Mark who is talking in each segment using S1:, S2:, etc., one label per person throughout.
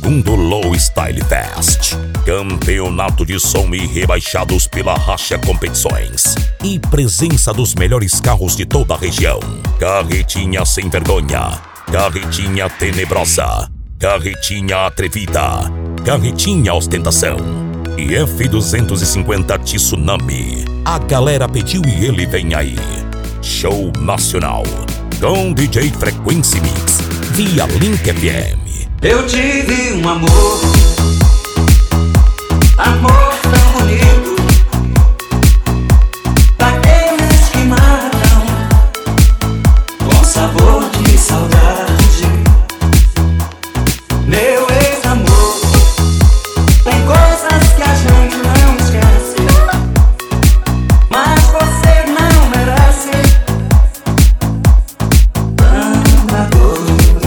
S1: 2º Low Style Fest, campeonato de som e rebaixados pela Racha Competições e presença dos melhores carros de toda a região. Carretinha sem vergonha, carretinha tenebrosa, carretinha atrevida, carretinha ostentação e F250 Tsunami. A galera pediu e ele vem aí. Show nacional com DJ Frequency Mix via Link FM.
S2: Eu tive um amor tão bonito, daqueles que matam com sabor de saudade. Meu ex-amor, tem coisas que a gente não esquece, mas você não merece tanta dor.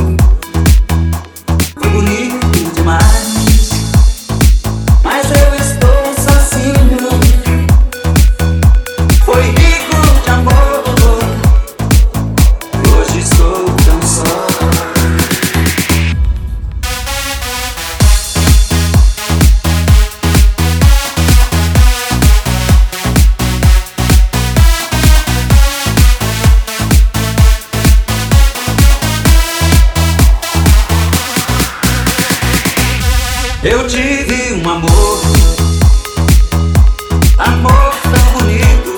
S2: Foi bonito demais, mas eu estou sozinho. Foi rico de amor, hoje estou tão só. Eu tive um amor tão bonito,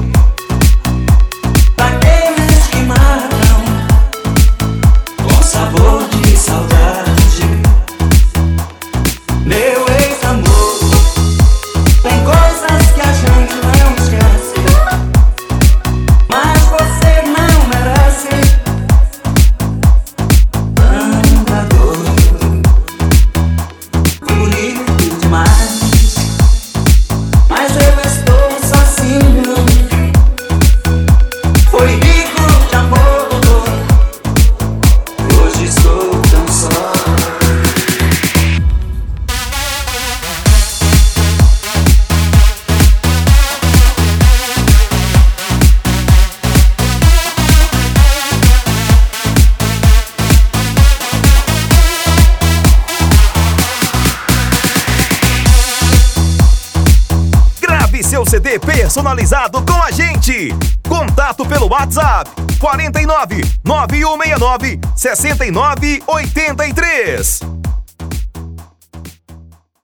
S2: daqueles que matam com sabor de saudade. Meu ex-amor, tem coisas que a gente não esquece, mas você não merece tanta dor. Bonito demais, mas eu estou sozinho. Foi rico de amor, hoje estou tão só.
S3: Grave seu CD personalizado com a gente. Contato pelo WhatsApp 49 9169 6983.